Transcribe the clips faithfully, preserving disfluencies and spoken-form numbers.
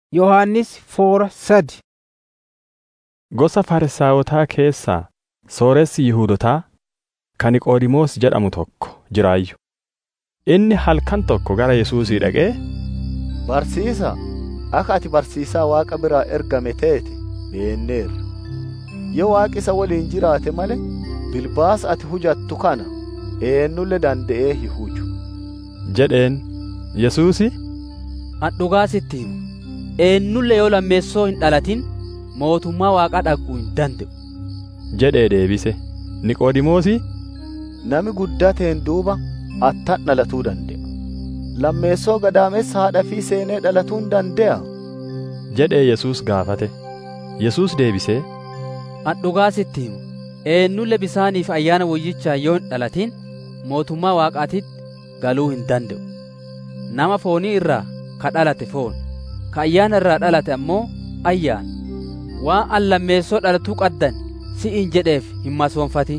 Yohannis foora sadi. Gosa Farisaawotaa keessaa sooressi Yihuudotaa kan Niqoodimoos jedhamu tokko jiraayyu. Inni halkan tokko gara Yesuusii dhaqee, Barsiisaa, akka ati barsiisaa Waaqa biraa ergame teete beenneerra. Yoo Waaqi isa waliin jiraate malee bilbaasa ati hujattu kana eenyullee danda'ee hin huju jedheen. Yesuusi, An dhugaa sitti himu, eenyullee yoo lammeessoo hin dhalatin mootummaa Waaqaa dhaquu hin danda'u jedhee deebise. Niqoodimoosi, Nami guddateen duuba attan dhalatuu danda'a? Lammeessoo gadaamessa haadha fi seenee dhalatuu hin danda'a? jedhee Yesuus gaafate. Yesuus deebisee, An dhugaa sitti himu, eenyullee bisaaniif ayyaana woyyichaa yoo hin dhalatin mootummaa Waaqaatitti galuu hin danda'u. Nama foonii irraa ka dhalate foon, ka ayyaana irraa dhalate ammoo ayyaana. Waan an lammeessoo dhalatuu qaddan si'in jedheef hin masoonfatin.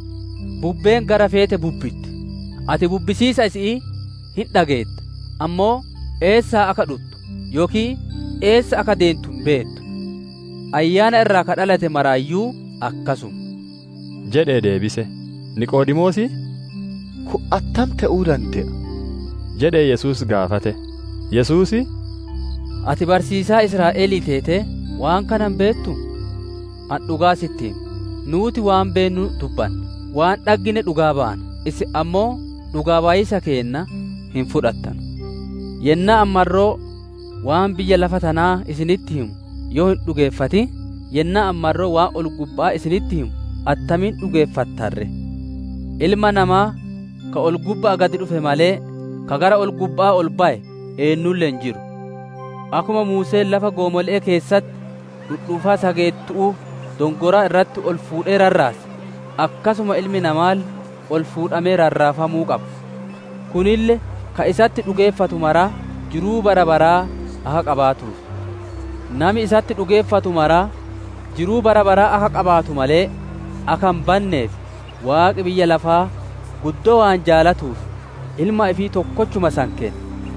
Bubbeen gara feete bubbitte, ati bubbisiisa isii hin dhageetta, ammoo eessaa akka dhuttu yookiin eessa akka deentu hin beektu. Ayyaana irraa ka dhalate maraayyuu akkasuma jedhee deebise. Niqoodimoosi, Kun attam ta'uu danda'a? jedhee Yesuus gaafate. Yesuusi, Ati barsiisaa Israa'elii teete waan kana hin beektu? An dhugaa sitti himu, nuuti waan beennu dubbanna, waan dhaggine dhugaa baana, isin ammoo dhugaa baay'isa keenna hin fudhattan. Yennaa ammarroo waan biyya lafa tanaa isinitti himu yoo hin dhugeeffatin, yennaa ammarroo waan ol gubbaa isinitti himu attamiin dhugeeffattarre? Ilma namaa ka ol gubbaa gadi dhufe malee ka gara ol gubbaa ol ba'e eenyullee hin jiru. Akkuma Museen lafa goomolee keessatti dhudhuufaa sageettu'uu dongoraa irratti ol fuudhee rarraase, akkasuma ilmi namaa ol fuudhamee rarraafamuu qaba. Kunille ka isatti dhugeeffatu maraa jiruu bara baraa akka qabaatuuf. Nami isatti dhugeeffatu maraa jiruu bara baraa akka qabaatu malee akka hin banneef Waaqi biyya lafaa guddoo waan jaalatuuf ilma ifii tokkochuma san kenne.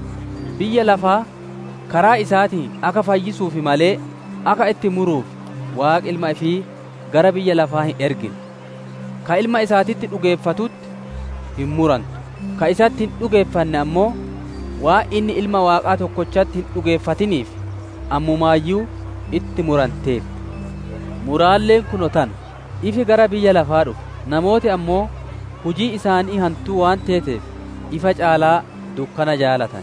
Biyya lafaa karaa isaatiin akka fayyisuufi malee akka itti muruuf Waaqi ilma ifii gara biyya lafaa hin ergine. Ka ilma isaatitti dhugeeffatutti hin murantu, ka isatti hin dhugeeffanne ammoo waan inni ilma Waaqaa tokkochatti hin dhugeeffatiniif ammumaayyuu itti muranteef. Muraalleen kuno tana, ifi gara biyya lafaa dhufe, namooti ammoo hujii isaanii hantuu waan teeteef ifa caalaa dukkana jaalatan.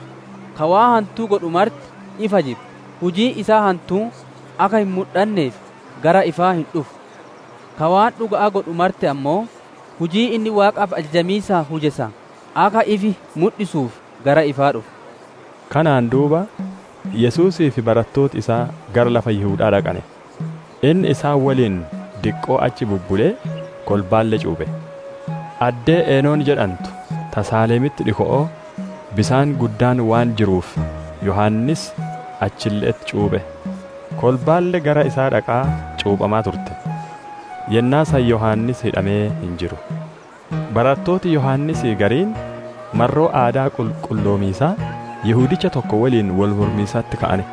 Ka waa hantuu godhu marti ifa jibba, hujii isaa hantuu akka hin mul'anneef gara ifaa hin dhufu. Ka waan dhuga'aa godhu marte ammoo hujii inni Waaqaaf ajajamiisaa hujesa akka ifi mul'isuuf gara ifaa dhufu. Kanaan duuba Yesuusii fi barattooti isaa gara lafa Yihuudaa dhaqane. Inni isaan waliin diqqoo achi bubbulee kolbaallee cuuphe. Addee Eenoon jedhantu Tasaaleemitti dhiko'oo bisaan guddaan waan jiruuf Yohannis achilleetti cuuphe. Kolbaallee gara isaa dhaqaa cuuphamaa turte. Yennaa san Yohannis hidhamee hin jiru. Barattooti Yohannisii gariin marroo aadaa qulqulloomiisaa Yihuudicha tokko waliin wal mormiisatti ka'ane.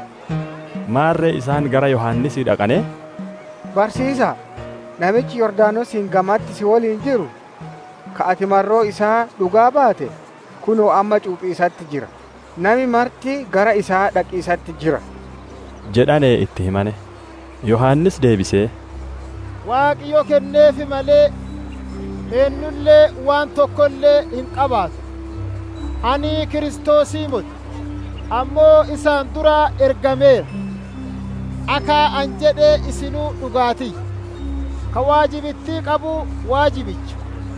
Maarree isaan gara Yohannisii dhaqane, Barsiisaa, namichi Yordaanosiin gamatti si waliin jiru, ka ati marroo isaa dhugaa baate, kunoo amma cuuphiisatti jira. Nami marti gara isaa dhaqiisatti jira jedhanee itti himane. Yohannis deebisee, Waaqi yoo kenneefi malee eenyullee waan tokkollee hin qabaatu. Ani Kiristoosii moti, ammoo isaan duraa ergameera. Akka an jedhee isinuu dhugaatii. Ka waajibittii qabu waajibicha.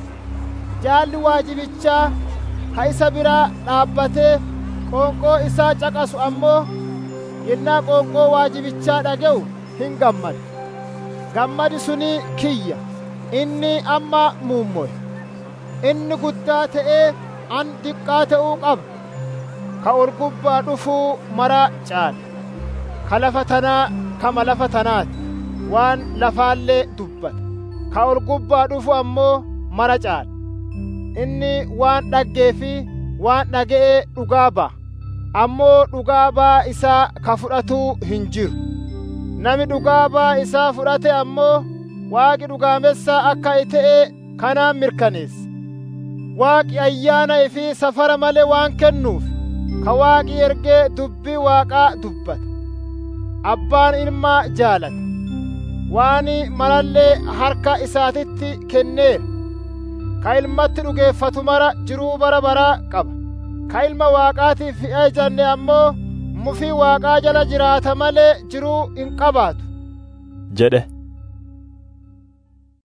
Jaalli waajibichaa ka isa biraa dhaabbatee qoonqoo isaa caqasu ammoo yennaa qoonqoo waajibichaa dhaga'u hin gammadu. Gammadi suni kiyya, inni amma muummoye. Inni guddaa ta'ee an diqqaa ta'uu qaba. Ka ol gubbaa dhufuu maraa caala. Ka lafa tanaa kama lafa tanaati, waan lafaallee dubbata. Ka ol gubbaa dhufu ammoo mara caala. Inni waan dhaggee fi waan dhaga'ee dhugaa ba'a. ammoo dhugaa ba'aa isaa ka fudhatuu hin jiru. Nami dhugaa ba'aa isaa fudhate ammoo Waaqi dhugaamessaa akka ta'e kanaan mirkaneessa. Waaqi ayyaana ifii safara malee waan kennuuf ka Waaqi ergee dubbii Waaqaa dubbata. Abbaan ilmaa jaalata. Waan malallee harka isaatitti kenneera. Ka ilmatti dhugeeffatu mara jiruu bara baraa qaba. Ka ilma Waaqaatiif eejanne ammoo mufii Waaqaa jala jiraata malee jiruu hin qabaatu jedhe.